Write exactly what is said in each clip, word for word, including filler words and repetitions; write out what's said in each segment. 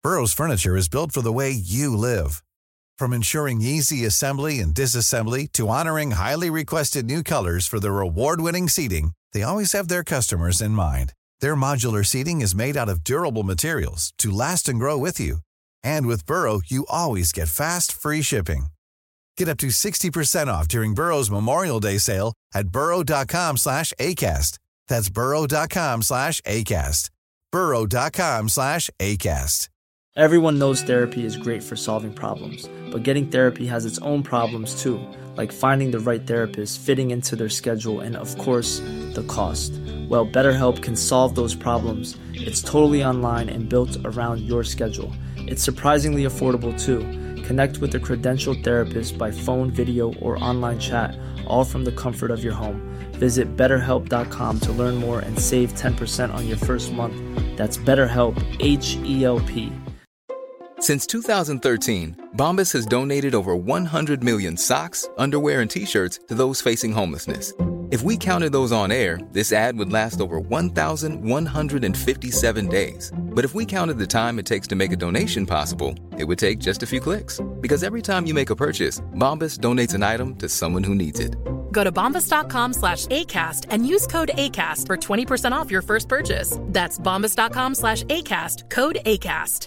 Burrow's furniture is built for the way you live. From ensuring easy assembly and disassembly to honoring highly requested new colors for their award-winning seating, they always have their customers in mind. Their modular seating is made out of durable materials to last and grow with you. And with Burrow, you always get fast, free shipping. Get up to sixty percent off during Burrow's Memorial Day sale at burrow.com slash ACAST. That's burrow.com slash ACAST. burrow.com slash ACAST. Everyone knows therapy is great for solving problems, but getting therapy has its own problems too, like finding the right therapist, fitting into their schedule, and of course, the cost. Well, BetterHelp can solve those problems. It's totally online and built around your schedule. It's surprisingly affordable too. Connect with a credentialed therapist by phone, video, or online chat, all from the comfort of your home. Visit better help dot com to learn more and save ten percent on your first month. That's BetterHelp, H E L P. Since two thousand thirteen, Bombas has donated over one hundred million socks, underwear, and T-shirts to those facing homelessness. If we counted those on air, this ad would last over one thousand one hundred fifty-seven days. But if we counted the time it takes to make a donation possible, it would take just a few clicks. Because every time you make a purchase, Bombas donates an item to someone who needs it. Go to bombas.com slash ACAST and use code ACAST for twenty percent off your first purchase. That's bombas.com slash ACAST, code ACAST.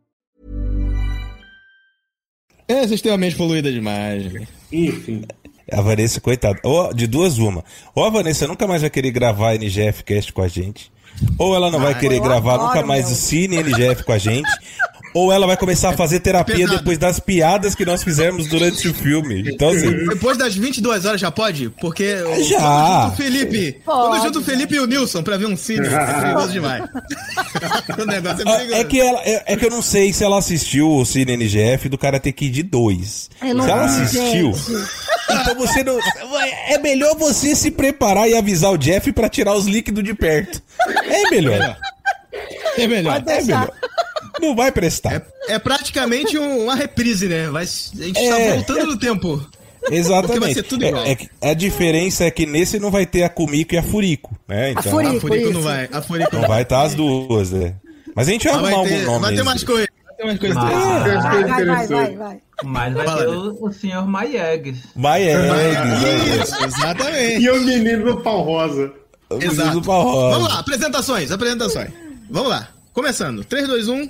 É, vocês têm uma mente poluída demais. Enfim. A Vanessa, coitada. Ou, de duas, uma. Ou a Vanessa nunca mais vai querer gravar N G F Cast com a gente. Ou ela não vai querer gravar nunca mais o Cine N G F com a gente. Ou ela vai começar a fazer terapia depois das piadas que nós fizemos durante o filme. Então, assim... Depois das vinte e duas horas já pode? Porque... Já! Quando junto o Felipe... Pode, quando junto o Felipe e o Nilson pra ver um Cine, é perigoso demais. O negócio é perigoso. É que, ela, é, é que eu não sei se ela assistiu o Cine N G F do Karate Kid dois. Se ela assistiu... Então você não... É melhor você se preparar e avisar o Jeff pra tirar os líquidos de perto. É melhor. É melhor. É melhor. Não vai prestar. É, é praticamente um, uma reprise, né? Vai, a gente é. tá voltando no tempo. Exatamente. Vai ser tudo igual. É, é, a diferença é que nesse não vai ter a Kumiko e a Furico, né? Então, a Furico, a Furico não vai. A Furico não vai estar tá as duas, né? Mas a gente vai arrumar algum nome. Vai ter mais coisa. Vai ter mais coisa. Mas, vai, vai, vai, vai, vai. Mas vai Fala, ter o, o senhor Maiegues. Maiegues. Isso, exatamente. E o menino do pau rosa. O Exato. menino do pau rosa. Vamos lá, apresentações, apresentações. Vamos lá. Começando. três, dois, um...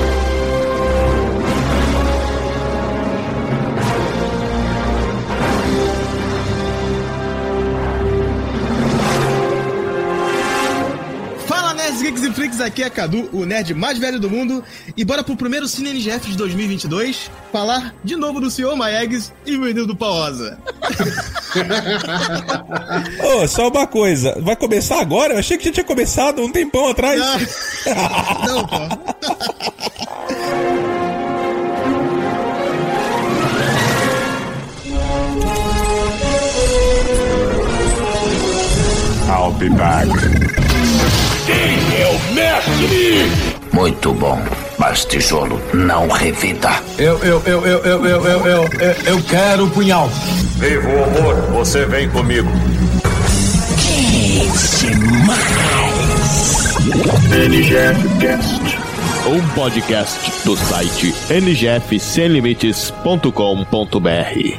Fala, nerds, geeks e freaks, aqui é Cadu, o nerd mais velho do mundo. E bora pro primeiro Cine N G F de dois mil e vinte e dois falar de novo do senhor Maiegues e o menino do pau rosa. Ô, oh, só uma coisa, vai começar agora? Eu achei que já tinha começado um tempão atrás. Não, não pô. I'll be back. Quem é o mestre? Muito bom, mas tijolo não revida. Eu, eu, eu, eu, eu, eu, eu, eu, eu, eu quero o punhal. Viva o horror, você vem comigo. Esse mais. N G F Cast. Um podcast do site n g f sem limites ponto com ponto b r.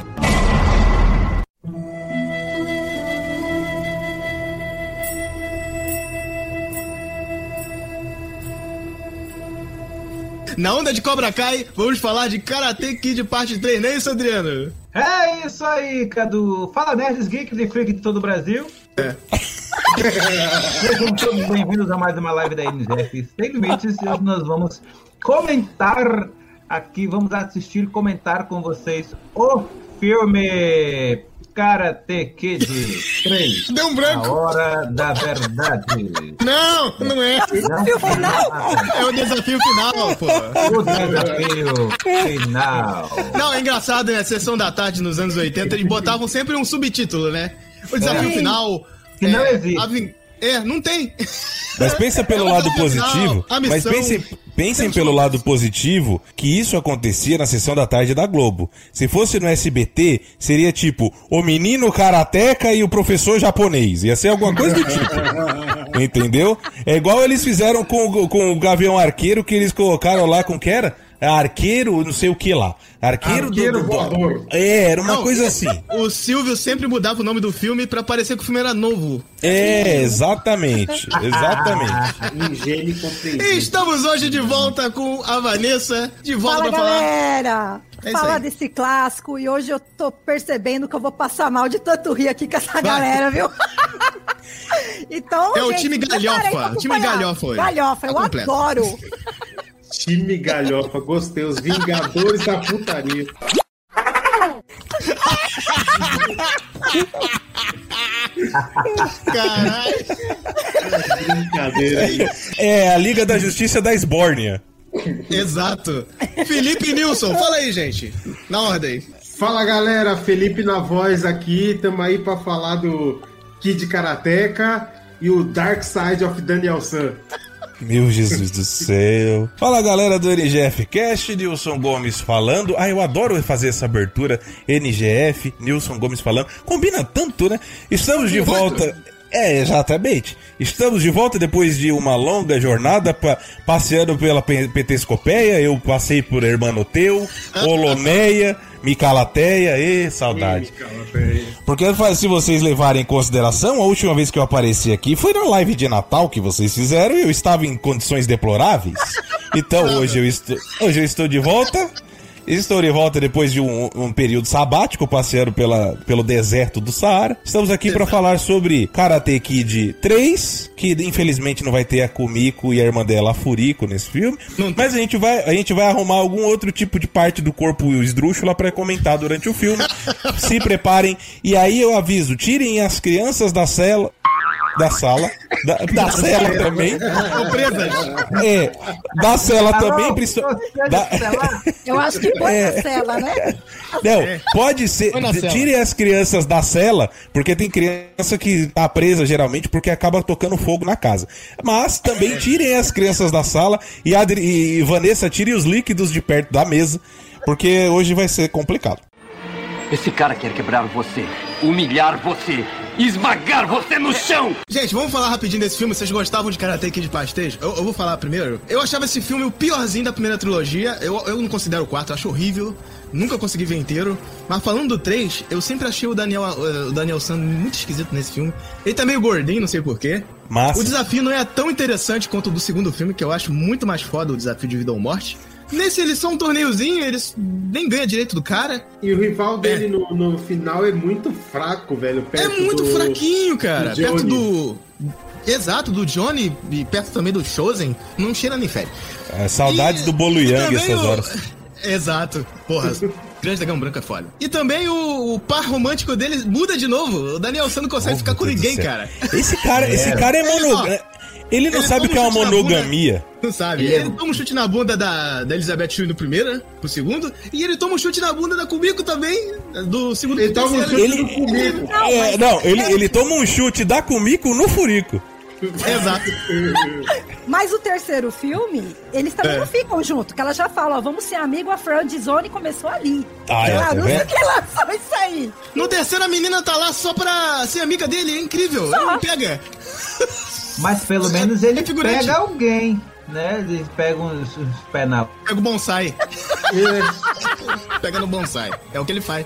Na onda de Cobra Kai, vamos falar de Karate Kid parte três, não é isso, Adriano? É isso aí, Cadu. Fala, nerds, geeks e freaks de todo o Brasil. É. Sejam todos bem-vindos a mais uma live da N G F Sem Limites. E hoje nós vamos comentar aqui, vamos assistir e comentar com vocês o filme Karate Kid três. Deu um branco. A Hora da Verdade. Não, não é. Desafio final. É o desafio final, pô. O desafio final. Não, é engraçado, né? A Sessão da Tarde nos anos oitenta, eles botavam sempre um subtítulo, né? O desafio é. final. Que é, não existe. A vin... É, não tem. Mas pensa pelo é lado positivo, positivo. Mas pense, Pensem pelo lado positivo que isso acontecia na sessão da tarde da Globo. Se fosse no S B T, seria tipo o menino karateca e o professor japonês. Ia ser alguma coisa do tipo. Entendeu? É igual eles fizeram com, com o Gavião Arqueiro, que eles colocaram lá com que era? Arqueiro, não sei o que lá. Arqueiro, Arqueiro do, do, voador. É, era uma Não, coisa assim. O Silvio sempre mudava o nome do filme pra parecer que o filme era novo. É, exatamente. Exatamente. Ingênuo e compreensível. E estamos hoje de volta com a Vanessa, de volta Fala, pra falar. galera! É isso Falar aí. desse clássico, e hoje eu tô percebendo que eu vou passar mal de tanto rir aqui com essa galera, viu? Então, É o gente, time me preparei galhofa, pra o time acompanhar. galhofa hoje. Galhofa, eu Tá completo. adoro. Time galhofa, gostei. Os Vingadores da putaria. Caralho. Brincadeira aí. É a Liga da Justiça da Esbórnia. Exato. Felipe Nilson, fala aí, gente. Na ordem. Fala, galera. Felipe na voz aqui. Tamo aí pra falar do Kid Karateka e o Dark Side of Daniel San. Meu Jesus do céu. Fala, galera do N G F Cast, Nilson Gomes falando. Ah, eu adoro fazer essa abertura. N G F, Nilson Gomes falando. Combina tanto, né? Estamos de volta. É, exatamente. Estamos de volta depois de uma longa jornada pa passeando pela Petescopeia. Eu passei por Hermanoteu, Oloneia, Micalateia. E saudade. Porque se vocês levarem em consideração, a última vez que eu apareci aqui foi na live de Natal que vocês fizeram e eu estava em condições deploráveis. Então hoje eu estou, hoje eu estou de volta. Estou de volta depois de um, um período sabático passeando pela, pelo deserto do Saara. Estamos aqui para falar sobre Karate Kid três, que infelizmente não vai ter a Kumiko e a irmã dela, a Furiko, nesse filme. Mas a gente vai, a gente vai arrumar algum outro tipo de parte do corpo esdrúxula para comentar durante o filme. Se preparem. E aí eu aviso, tirem as crianças da cela... Da sala, da, da cela também. É, da cela Alô, também. Princi... Da... Eu acho que foi É. na cela, né? Não, pode ser. Foi na cela. Tirem as crianças da cela, porque tem criança que tá presa geralmente porque acaba tocando fogo na casa. Mas também tirem as crianças da sala e, Adri... e Vanessa, tirem os líquidos de perto da mesa, porque hoje vai ser complicado. Esse cara quer quebrar você, humilhar você, esmagar você no chão. Gente, vamos falar rapidinho desse filme. Vocês gostavam de Karate Kid Pastéis? Eu, eu vou falar primeiro. Eu achava esse filme o piorzinho da primeira trilogia. Eu, eu não considero o quarto, eu acho horrível. Nunca consegui ver inteiro. Mas falando do três, eu sempre achei o Daniel, o Daniel San muito esquisito nesse filme. Ele tá meio gordinho, não sei porquê. Massa. O desafio não é tão interessante quanto o do segundo filme, que eu acho muito mais foda, o desafio de vida ou morte. Nesse, eles são um torneiozinho, eles nem ganham direito do cara. E o rival dele é. no, no final é muito fraco, velho. É muito do, fraquinho, cara. do Perto do... Exato, do Johnny e perto também do Chosen, não cheira nem fede. É, saudades E- do Bolo e Yang também essas o- horas. Exato. Porra, Grande Dragão Branco é foda. E também o, o par romântico dele muda de novo. O Daniel San não consegue Oh, ficar com meu Deus ninguém, do céu. cara. Esse cara, esse cara é monogâmico. Ele não Ele sabe o toma que é um uma chute na monogamia. Não sabe. Ele é- Ele toma um chute na bunda da, da Elizabeth Shue no primeiro, né? Pro segundo. E ele toma um chute na bunda da Kumiko também, do segundo Ele pro toma um terceiro. chute Ele- do Kumiko. É, não, ele, ele toma um chute da Kumiko no Furico. Exato. Mas o terceiro filme, eles também É. não ficam juntos, que ela já fala, ó, vamos ser amigo, a Friend Zone começou ali. Ah, é, Ela tá não vendo? sei que lançou isso aí. No terceiro, a menina tá lá só pra ser amiga dele. É incrível. Ele não pega. Mas pelo menos ele É figurante. pega alguém, né? Ele pega uns, uns pé na... Pega o bonsai. Pega no bonsai. É o que ele faz.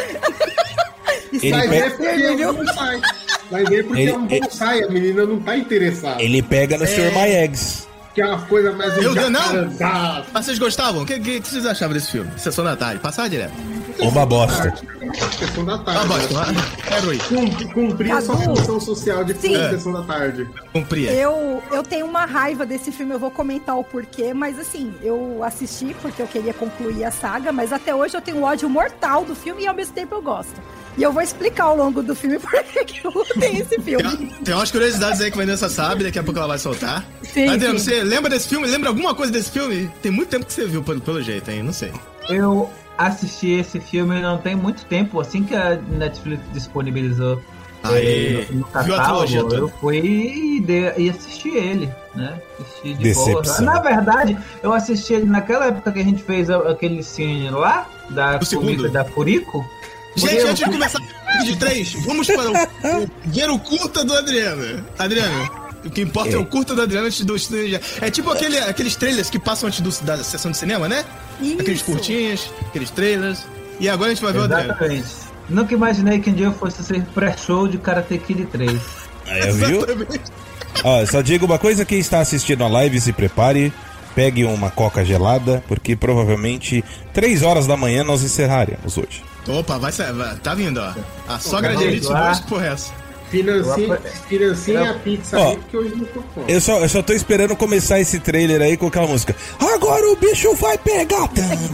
Ele Vai pega- ver porque é um bonsai. Vai ver porque Ele- é um bonsai. A menina não tá interessada. Ele pega no senhor My Eggs. Que é uma coisa mais... Eu não. enjacarandada. Mas vocês gostavam? O que, que, que vocês achavam desse filme? Sessão da tarde. Passar direto. Uma bosta. Sessão da Ah, tarde. bosta. Quero ir. Cum- Cumprir a sua Cadu. função social de Sim. sessão da tarde. Cumpria. Eu, eu tenho uma raiva desse filme, eu vou comentar o porquê, mas assim, eu assisti porque eu queria concluir a saga, mas até hoje eu tenho ódio mortal do filme e ao mesmo tempo eu gosto. E eu vou explicar ao longo do filme por que que eu odeio esse filme. Tem, tem umas curiosidades aí que a Vanessa sabe, daqui a pouco ela vai soltar. Sim, Adriano, sim. você lembra desse filme? Lembra alguma coisa desse filme? Tem muito tempo que você viu, pelo, pelo jeito, hein? Não sei. Eu assisti esse filme não tem muito tempo, assim que a Netflix disponibilizou. Aí, no, no catálogo, eu fui e, de, e assisti ele, né? Assisti de boa. Na verdade, eu assisti ele naquela época que a gente fez aquele cine lá, da comida da Furico. Gente, eu... antes de começar de três, vamos para o, o dinheiro curta do Adriano. Adriano, o que importa é, é o curta do Adriano antes do... É tipo aquele, aqueles trailers que passam antes do, da sessão de cinema, né? Isso. Aqueles curtinhos, aqueles trailers. E agora a gente vai ver Exatamente. o Adriano. Nunca imaginei que um dia eu fosse ser pré-show de Karate Kid três. Aí, viu? Ó, só digo uma coisa, quem está assistindo a live, se prepare, pegue uma coca gelada, porque provavelmente três horas da manhã nós encerraremos hoje. Opa, vai sair, tá vindo, ó. A sogra de elite dois por essa. Financia, financia a pizza ó, aí, porque hoje não tô fome. Eu só, eu só tô esperando começar esse trailer aí com aquela música. Agora o bicho vai pegar!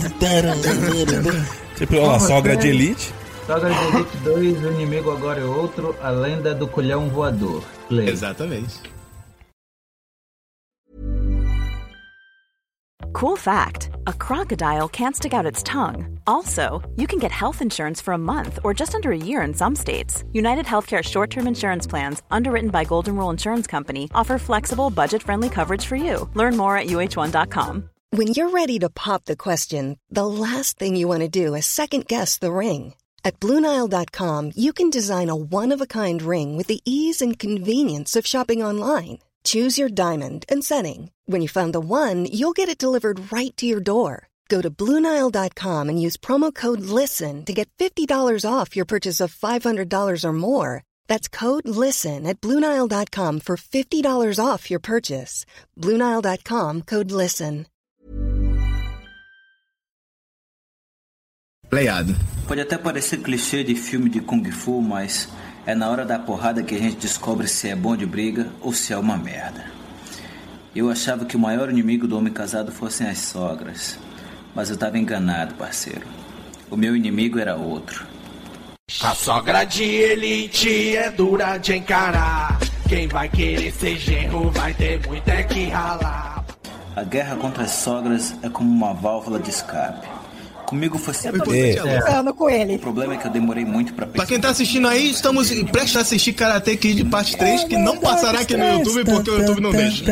Tipo, ó, a sogra de elite. Sogra de Elite dois, o inimigo agora é outro, a lenda do colhão voador. Play. Exatamente. Cool fact, a crocodile can't stick out its tongue. Also, you can get health insurance for a month or just under a year in some states. United Healthcare short-term insurance plans, underwritten by Golden Rule Insurance Company, offer flexible, budget-friendly coverage for you. Learn more at U H one dot com. When you're ready to pop the question, the last thing you want to do is second-guess the ring. At Blue Nile dot com, you can design a one-of-a-kind ring with the ease and convenience of shopping online. Choose your diamond and setting. When you find the one, you'll get it delivered right to your door. Go to Blue Nile dot com and use promo code LISTEN to get fifty dollars off your purchase of five hundred dollars or more. That's code LISTEN at Blue Nile dot com for fifty dollars off your purchase. Blue Nile dot com, code LISTEN. Playado. Pode até parecer clichê de filme de Kung Fu, mas é na hora da porrada que a gente descobre se é bom de briga ou se é uma merda. Eu achava que o maior inimigo do homem casado fossem as sogras, mas eu tava enganado, parceiro. O meu inimigo era outro. A sogra de elite é dura de encarar. Quem vai querer ser genro vai ter muito é que ralar. A guerra contra as sogras é como uma válvula de escape. Comigo foi sempre... Eu tô é. com ele. O problema é que eu demorei muito pra... Pra quem tá assistindo aí, estamos prestes a assistir Karate Kid parte três, que não passará aqui no YouTube porque o YouTube não deixa.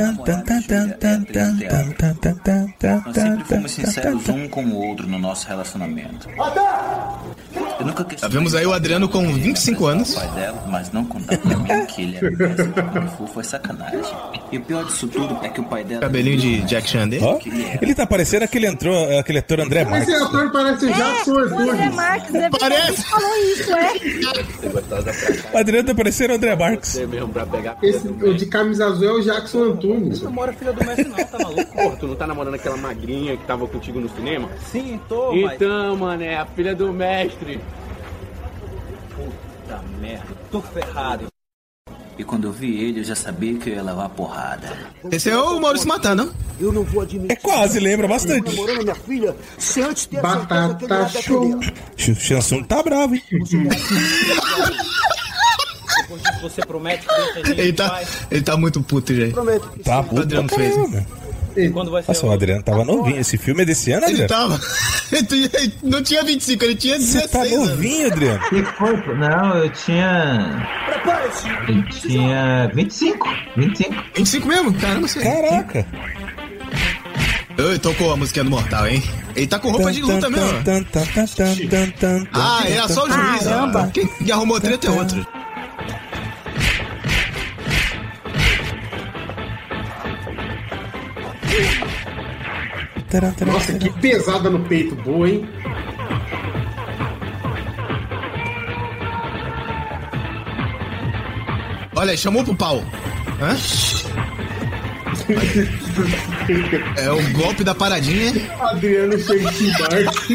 Nós sempre fomos sinceros um com o outro no nosso relacionamento. Eu nunca questionei... Vemos aí o Adriano com vinte e cinco anos. O pai dela, mas não contar pra mim que ele era mestre do Kung Fu foi sacanagem. E o pior disso tudo é que o pai dela... Cabelinho de Jack Chan dele. Oh, ele tá parecendo aquele, entrou, aquele ator André Marques. Esse ator parece é, Jackson Antunes. André Marques, é parece. Falou isso, é? O Adriano tá parecendo André Marques. Esse, o de camisa azul é o Jackson Antunes. Você namora filha do mestre não, tá maluco? Porra, tu não tá namorando aquela magrinha que tava contigo no cinema? Sim, tô, Então, mas... mano, é a filha do mestre. Puta merda, tô ferrado. E quando eu vi ele, eu já sabia que eu ia levar a porrada. Esse é o Maurício Matar, não? Eu não vou admitir. É quase, lembra bastante. Namorando minha filha, se antes ter Batata show. O Chansung tá bravo, hein? Depois disso você promete que deixa a gente ele, tá, ele tá muito puto, gente. Tá puto, Adriano fez. Quando vai ser Nossa, o Adriano tava novinho. Esse filme é desse ano, Adriano? Ele tava. Ele não tinha vinte e cinco, ele tinha dezesseis. Você tá novinho, Adriano? Que foi? Não, eu tinha... Eu tinha vinte e cinco. vinte e cinco. vinte e cinco mesmo? Caramba, você... Caraca. Eu tocou a musiquinha do Mortal, hein? Ele tá com roupa de luta mesmo. Ah, era só o juiz. Caramba. Quem arrumou treta é outro. Nossa, que pesada no peito, boa, hein? Olha, chamou pro pau. Hã? É o golpe da paradinha. Adriano chega de embarque.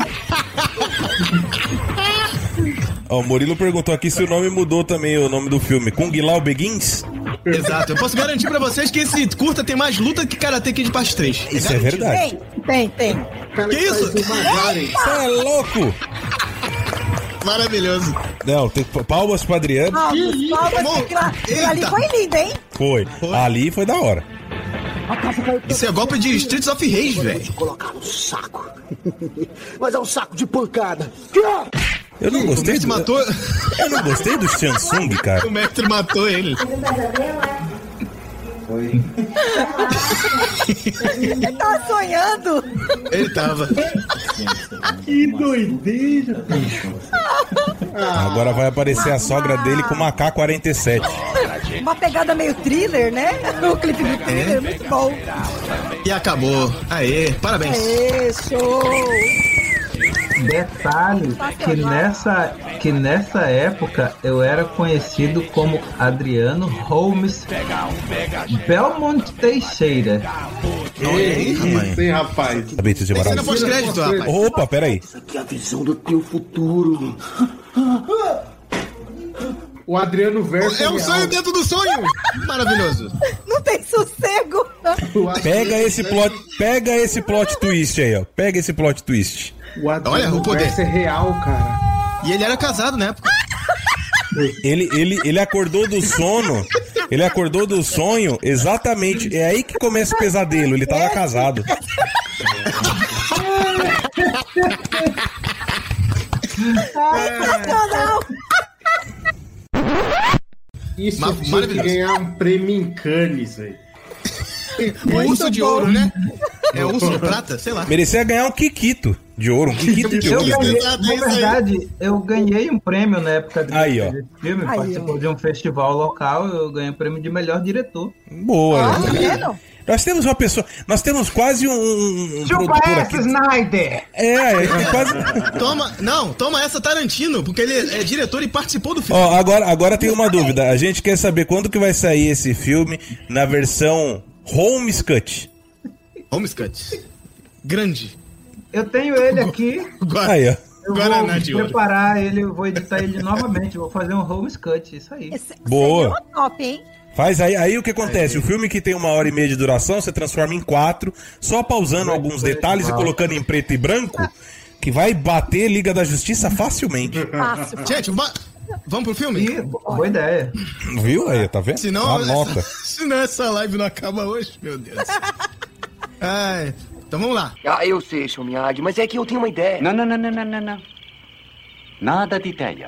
Ó, o Murilo perguntou aqui se o nome mudou também, o nome do filme. Kung Lao Begins? Exato, eu posso garantir pra vocês que esse curta tem mais luta que Karate Kid parte três. Isso é, é verdade. Tem, tem, tem. Cara, que isso? Você é louco? Maravilhoso. Não, tem palmas pro Adriano. Palmas, palmas, aquilo ali foi lindo, hein? Foi. foi. Ali foi da hora. Isso é golpe de Streets of Rage, velho. Colocar no saco. Mas é um saco de pancada. Eu não gostei. O mestre do... matou. Eu não gostei do Samsung, cara. O mestre matou ele. Foi. Ele tava sonhando. Ele tava. Que doideira, bicho. Agora vai aparecer a sogra dele com uma K quarenta e sete. Uma pegada meio thriller, né? O clipe do thriller, muito bom. E acabou. Aê, parabéns. Aê, show. Detalhe que nessa, que nessa época eu era conhecido como Adriano Holmes Belmont Teixeira. Isso, hein, rapaz. Esse é pós-crédito, rapaz. Opa, peraí. Isso aqui é a visão do teu futuro. O Adriano Verso. É um sonho dentro do sonho. Maravilhoso. Não tem sossego. Pega esse plot, pega esse plot twist aí, ó. Pega esse plot twist. O Adriano Olha, o poder. Verso é real, cara. E ele era casado na época. Ele, ele, ele acordou do sono. Ele acordou do sonho exatamente. É aí que começa o pesadelo. Ele tava casado. Isso Ma- tinha que ganhar um prêmio em Cannes, velho. O urso de ouro, né? É urso de prata? Sei lá. Merecia ganhar um Kikito de ouro. Um Kikito de Eu ouro. ganhei, na verdade, eu ganhei um prêmio na época de Aí, ó. desse filme, Aí, participou ó. de um festival local, eu ganhei o prêmio de melhor diretor. Boa. Tá vendo? Nós temos uma pessoa. Nós temos quase um, um Chupa produtor essa, aqui. Snyder! É, é quase. Toma, não, toma essa Tarantino, porque ele é diretor e participou do filme. Ó, agora, agora tem uma dúvida. A gente quer saber quando que vai sair esse filme na versão Holmes Cut. Holmes Cut. Grande. Eu tenho ele aqui. Aí, ó. Eu Guaraná vou de ouro. preparar ele, eu vou editar ele novamente, eu vou fazer um Holmes Cut, isso aí. Esse- Boa. seria uma top, hein? Faz aí, aí o que acontece? O filme que tem uma hora e meia de duração, você transforma em quatro, só pausando alguns detalhes e colocando em preto e branco, que vai bater Liga da Justiça facilmente. Fácil. Gente, va- vamos pro filme? Ih, boa ideia. Viu aí, tá vendo? Senão, Anota. essa, senão essa live não acaba hoje, meu Deus. Ai, então vamos lá. Ah, eu sei, seu Miyagi, mas é que eu tenho uma ideia. Não, não, não, não, não, não, não. Nada de ideia.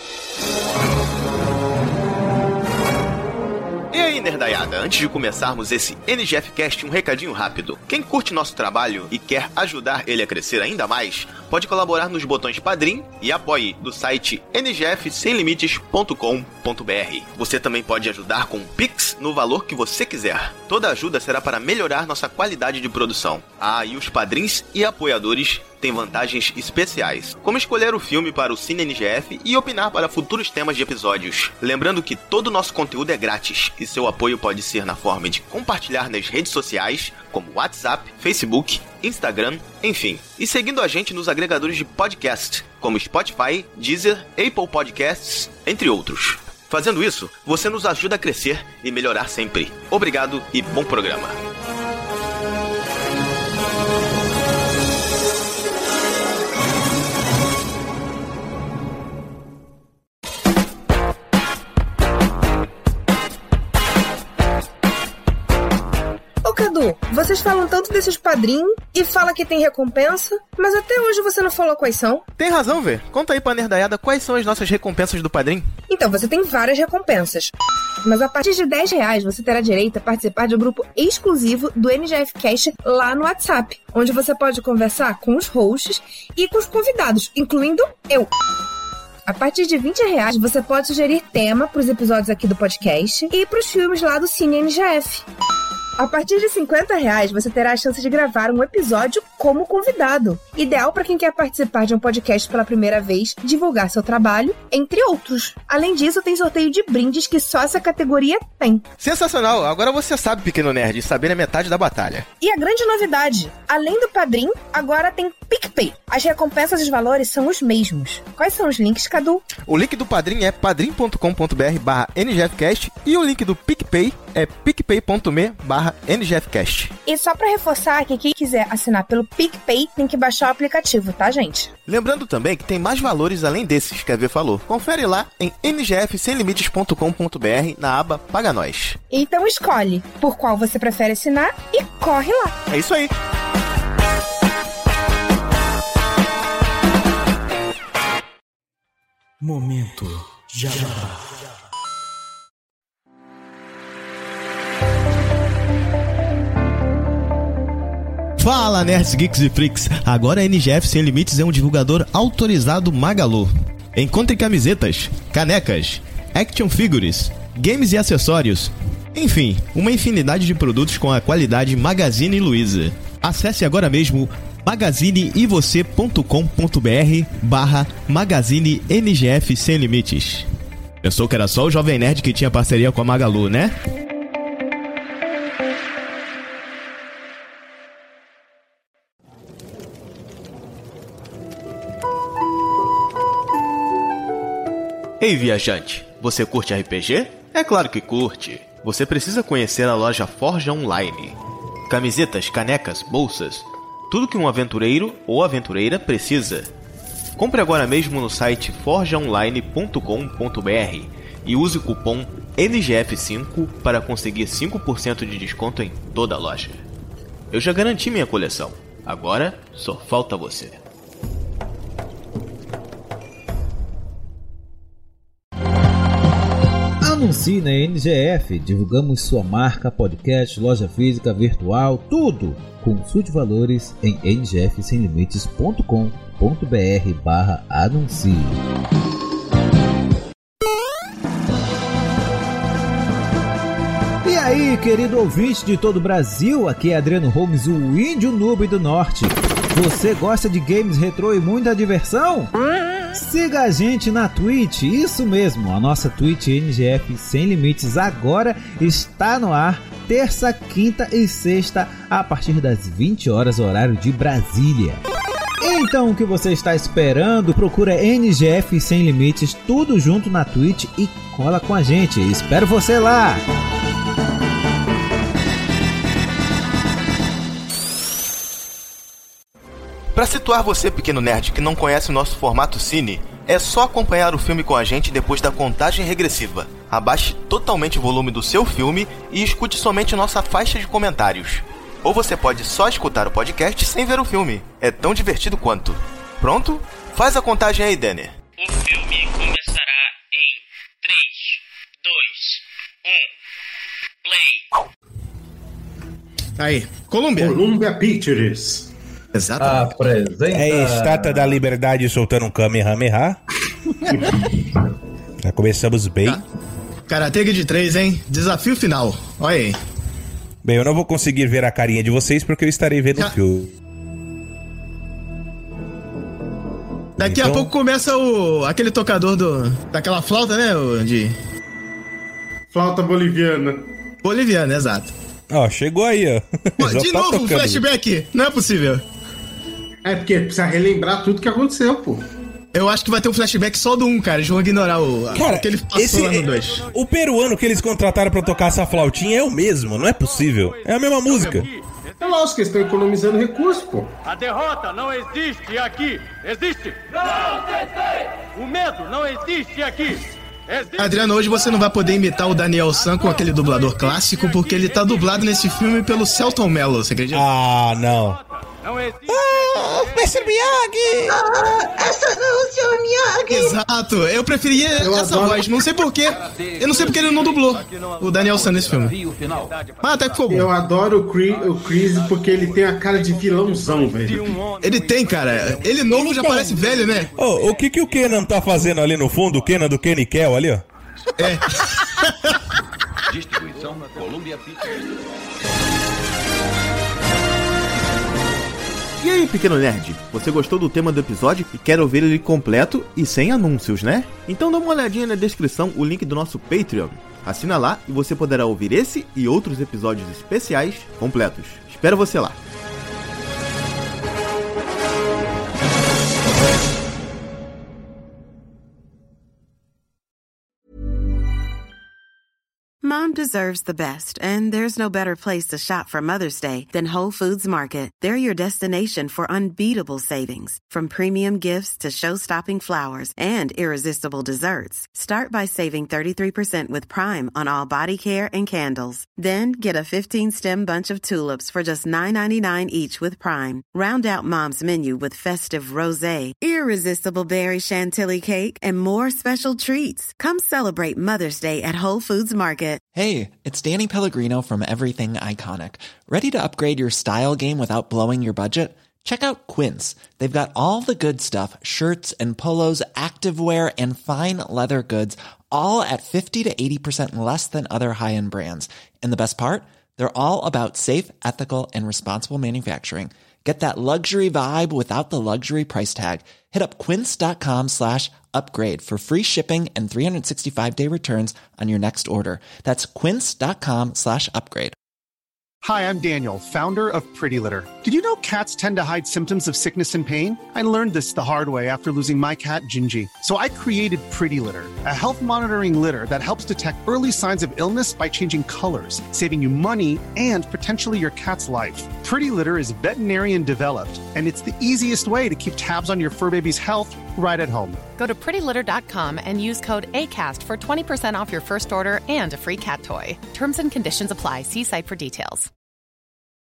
E aí, nerdaiada, antes de começarmos esse N G F Cast, um recadinho rápido. Quem curte nosso trabalho e quer ajudar ele a crescer ainda mais, pode colaborar nos botões Padrim e Apoie do site n g f sem limites ponto com ponto b r. Você também pode ajudar com Pix no valor que você quiser. Toda ajuda será para melhorar nossa qualidade de produção. Ah, e os padrinhos e apoiadores têm vantagens especiais, como escolher o filme para o Cine N G F e opinar para futuros temas de episódios. Lembrando que todo o nosso conteúdo é grátis e seu apoio pode ser na forma de compartilhar nas redes sociais, como WhatsApp, Facebook, Instagram, enfim. E seguindo a gente nos agregadores de podcast, como Spotify, Deezer, Apple Podcasts, entre outros. Fazendo isso, você nos ajuda a crescer e melhorar sempre. Obrigado e bom programa. Ô Cadu, vocês falam tanto desses padrinhos e fala que tem recompensa, mas até hoje você não falou quais são. Tem razão, Vê. Conta aí pra nerdaiada quais são as nossas recompensas do Padrim. Então, você tem várias recompensas. Mas a partir de dez reais você terá direito a participar de um grupo exclusivo do N G F Cast lá no WhatsApp, onde você pode conversar com os hosts e com os convidados, incluindo eu. A partir de vinte reais você pode sugerir tema para os episódios aqui do podcast e para os filmes lá do Cine N G F. A partir de cinquenta reais você terá a chance de gravar um episódio como convidado. Ideal para quem quer participar de um podcast pela primeira vez, divulgar seu trabalho, entre outros. Além disso, tem sorteio de brindes que só essa categoria tem. Sensacional! Agora você sabe, pequeno nerd, saber é metade da batalha. E a grande novidade, além do Padrim, agora tem PicPay. As recompensas e os valores são os mesmos. Quais são os links, Cadu? O link do Padrim é padrim ponto com ponto b r barra N G F Cast e o link do PicPay é picpay ponto me barra N G F Cast. E só pra reforçar que quem quiser assinar pelo PicPay tem que baixar o aplicativo, tá, gente? Lembrando também que tem mais valores além desses que a V falou. Confere lá em n g f sem limites ponto com ponto b r na aba Paga Nós. Então escolhe por qual você prefere assinar e corre lá. É isso aí. Momento Jabá. Fala, nerds, geeks e freaks! Agora a N G F Sem Limites é um divulgador autorizado Magalu. Encontre camisetas, canecas, action figures, games e acessórios. Enfim, uma infinidade de produtos com a qualidade Magazine Luiza. Acesse agora mesmo magazineivocê.com.br barra Magazine N G F Sem Limites. Pensou que era só o Jovem Nerd que tinha parceria com a Magalu, né? Ei, viajante, você curte R P G? É claro que curte. Você precisa conhecer a loja Forja Online. Camisetas, canecas, bolsas, tudo que um aventureiro ou aventureira precisa. Compre agora mesmo no site forja online ponto com ponto b r e use o cupom N G F cinco para conseguir cinco por cento de desconto em toda a loja. Eu já garanti minha coleção. Agora só falta você. Anuncie na N G F, divulgamos sua marca, podcast, loja física, virtual, tudo. Consulte valores em n g f sem limites ponto com ponto b r barra anuncie. E aí, querido ouvinte de todo o Brasil, aqui é Adriano Holmes, o Índio Noob do Norte. Você gosta de games retrô e muita diversão? Siga a gente na Twitch, isso mesmo, a nossa Twitch N G F Sem Limites agora está no ar, terça, quinta e sexta, a partir das vinte horas, horário de Brasília. Então o que você está esperando? Procura N G F Sem Limites, tudo junto na Twitch e cola com a gente, espero você lá! Para situar você, pequeno nerd, que não conhece o nosso formato cine, é só acompanhar o filme com a gente depois da contagem regressiva. Abaixe totalmente o volume do seu filme e escute somente nossa faixa de comentários. Ou você pode só escutar o podcast sem ver o filme. É tão divertido quanto. Pronto? Faz a contagem aí, Denner. O filme começará em três, dois, um, play. Aí, Columbia. Columbia Pictures. Exato. Apresenta... É a Estátua da Liberdade soltando um Kamehameha. Já começamos bem. Ah, Karate Kid três, hein? Desafio final. Olha aí. Bem, eu não vou conseguir ver a carinha de vocês porque eu estarei vendo o filme. Daqui então... a pouco começa o aquele tocador do daquela flauta, né? O de... Flauta boliviana. Boliviana, exato. Ó, chegou aí, ó. Pô, de tá novo um flashback? Não é possível. É porque precisa relembrar tudo que aconteceu, pô. Eu acho que vai ter um flashback só do um, cara. Eles vão ignorar o cara, que ele passou esse, lá no dois. O peruano que eles contrataram pra tocar essa flautinha é o mesmo, não é possível. É a mesma música. É lógico que eles estão economizando recursos, pô. A derrota não existe aqui. Existe? Não, tentei! O medo não existe aqui. Existe. Adriano, hoje você não vai poder imitar o Daniel San com aquele dublador clássico, porque ele tá dublado nesse filme pelo Celton Mello, você acredita? Ah, não. Não existe. Ah, mestre Miyagi! Ah, essa não, senhor Miyagi! Exato, eu preferia eu essa adoro. voz, não sei porquê. Eu não sei porque ele não dublou o Daniel San nesse filme. Mas até que ficou bom. Eu adoro o Chris, o Chris porque ele tem a cara de vilãozão, velho. Ele tem, cara. Ele novo ele já tem. Parece velho, né? Oh, o que que o Kenan tá fazendo ali no fundo? O Kenan do Kenny Kell ali, ó. É. Distribuição Columbia Pictures. E aí, pequeno nerd? Você gostou do tema do episódio e quer ouvir ele completo e sem anúncios, né? Então dá uma olhadinha na descrição, o link do nosso Patreon. Assina lá e você poderá ouvir esse e outros episódios especiais completos. Espero você lá. Mom Mom deserves the best, and there's no better place to shop for Mother's Day than Whole Foods Market. They're your destination for unbeatable savings, from premium gifts to show-stopping flowers and irresistible desserts. Start by saving thirty-three percent with Prime on all body care and candles. Then get a fifteen-stem bunch of tulips for just nine ninety-nine each with Prime. Round out Mom's menu with festive rosé, irresistible berry chantilly cake, and more special treats. Come celebrate Mother's Day at Whole Foods Market. Hey, it's Danny Pellegrino from Everything Iconic. Ready to upgrade your style game without blowing your budget? Check out Quince. They've got all the good stuff, shirts and polos, activewear, and fine leather goods, all at fifty to eighty percent less than other high-end brands. And the best part? They're all about safe, ethical, and responsible manufacturing. Get that luxury vibe without the luxury price tag. Hit up quince.com slash upgrade for free shipping and three sixty-five day returns on your next order. That's quince.com slash upgrade. Hi, I'm Daniel, founder of Pretty Litter. Did you know cats tend to hide symptoms of sickness and pain? I learned this the hard way after losing my cat, Gingy. So I created Pretty Litter, a health monitoring litter that helps detect early signs of illness by changing colors, saving you money and potentially your cat's life. Pretty Litter is veterinarian developed, and it's the easiest way to keep tabs on your fur baby's health right at home. Go to pretty litter dot com and use code ACAST for twenty percent off your first order and a free cat toy. Terms and conditions apply. See site for details.